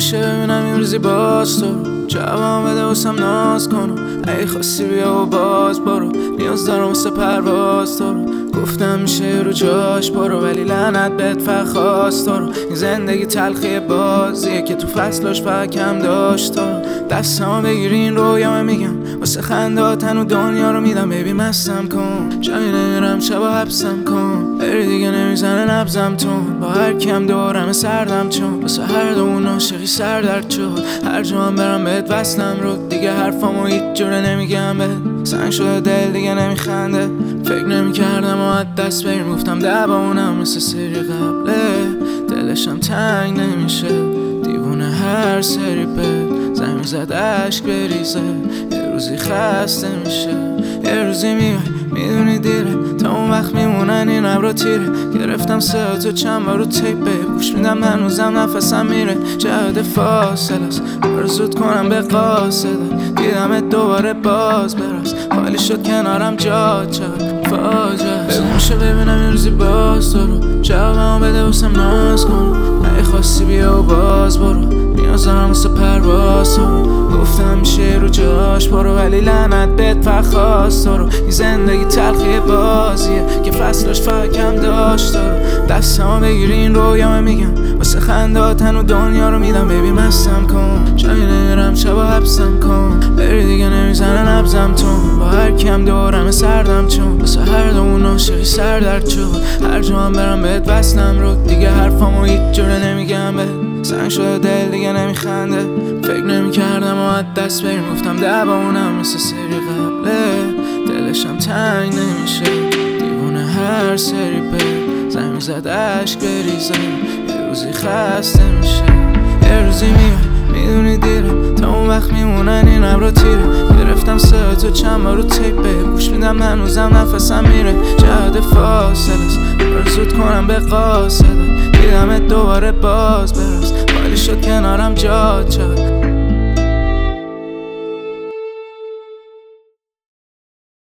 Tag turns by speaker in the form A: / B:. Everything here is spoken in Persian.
A: میشه ببینم این روزی باز تو رو جواب بده واسم ناز کنم ای خواستی بیا و باز برو نیاز دارم واسه پرواز تو رو گفتم میشه رو جاش برو ولی لعنت بهت فخواست تو رو این زندگی تلخی بازیه که تو فصلاش فقط کم داشت تو رو دستمو بگیر این رویامه میگم واسه خندات هنو دنیا رو میدم بیبی مستم کن جایی نمیرم شبا حبسم کن بری دیگه نمیزنه نبزم تون با هر کیم دورم سردم چون واسه هر دومون عاشقی سردرد شد هر جا هم برم بهت وصلم رو دیگه حرفامو هیچ جوره نمیگم بهت سنگ شده دل دیگه نمیخنده فکر نمیکردم و از دست بریم گفتم دبامونم مثل سری قبله دلشم تنگ نمیشه دیوونه هر سری به زنگ زد عشق بریزه یه روزی خسته میشه یه روزی میای میدونی دیره تا اون وقت میمونن این ابرا تیره گرفتم ساعتو چند بار رو تیپه گوش میدم هنوزم نفسم میره جهت فاصله است برو زود کنم به قاصده دیدمت دوباره باز براز خالی شد کنارم جا چقدر فاجعه است میشه ببینم این روزی باز تو رو جوابمو بده واسم ناز کن ای خواستی بیا و باز برو نیاز دارم واسه پرواز تو رو گفتم میشه رو جاش برو ولی لعنت بهت فخواست تو رو این زندگی تلخی بازیه که فصلاش فقط کم داشت تو رو دستمو بگیر این رویامه میگم واسه خندات هنو دنیا رو میدم بیبی مستم کن جایی نمیرم شبا حبسم کن بری دیگه نمیزنه نبزم تون با هر کیم دورم سردم چون واسه هر دومون عاشقی سردرد شد هر جا هم برم بهت وصلم رو دیگه حرفامو هیچ جوره نمیگم بهت سنگ شده دل دیگه نمیخنده فکر نمیکردم و از دست بریم گفتم دبامونم مثل سری قبله دلشم تنگ نمیشه دیوونه هر سری به زنگ زد عشق بریزه یه روزی خسته میشه یه روزی میای میدونی دیره تا اون وقت میمونن این ابرا تیره گرفتم ساعتو چند بار رو تیپه گوش میدم هنوزم نفسم میره جهت فاصله است برو زود کنم به قاصده دیدمت دوباره باز براز خالی شد کنارم جا چقدر